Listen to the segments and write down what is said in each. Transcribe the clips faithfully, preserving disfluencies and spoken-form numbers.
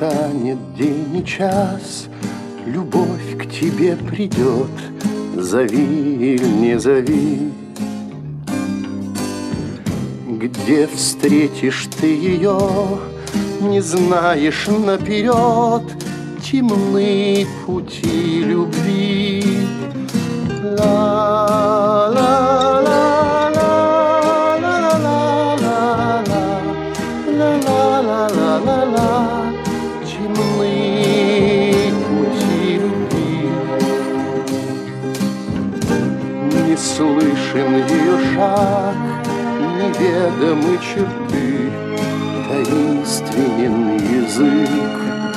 настанет день и час, любовь к тебе придет, зови или не зови. Где встретишь ты ее, не знаешь наперед, темны пути любви. Ла-ла-ла-ла-ла-ла-ла-ла-ла-ла-ла-ла-ла, темны пути любви. Не слышен ее шаг, неведомы черты, таинственен язык.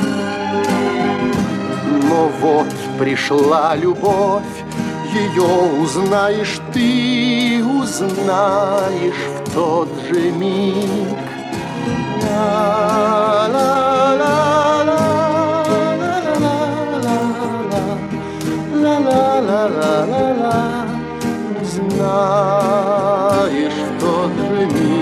Но вот пришла любовь, ее узнаешь ты, узнаешь в тот же миг. Ла-ла-ла-ла-ла-ла-ла-ла-ла-ла, узнаешь в тот же миг.